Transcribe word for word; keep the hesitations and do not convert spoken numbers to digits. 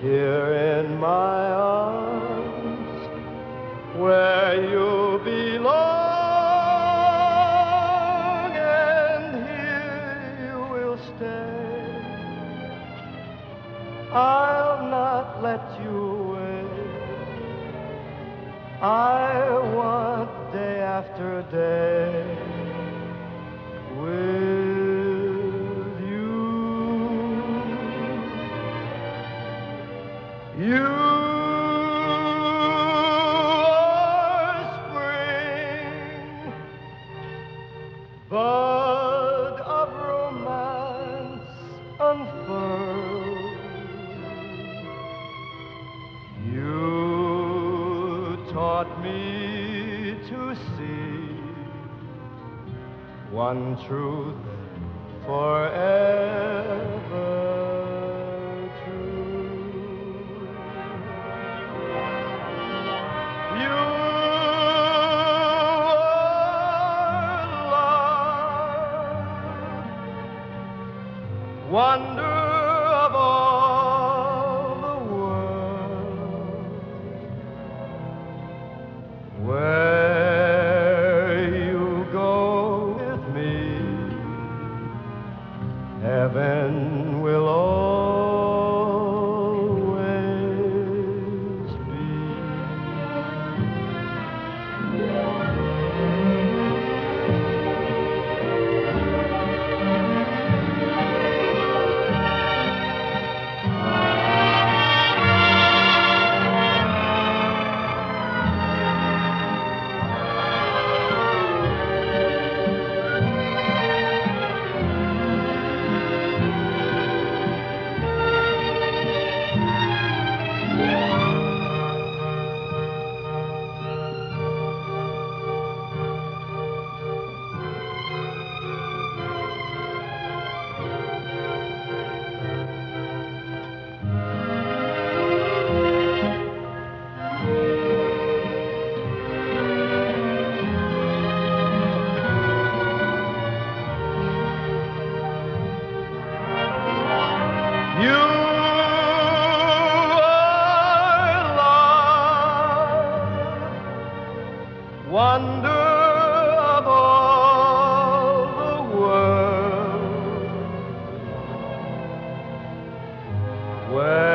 here in my arms where you belong, and here you will stay. I'll not let you away. I want day after day with you. You are spring, bud of romance unfurled. You taught me to see one truth forever true. You are love, wonder of all the world. Where you go with me, heaven will always be. You are love, wonder of all the world. Where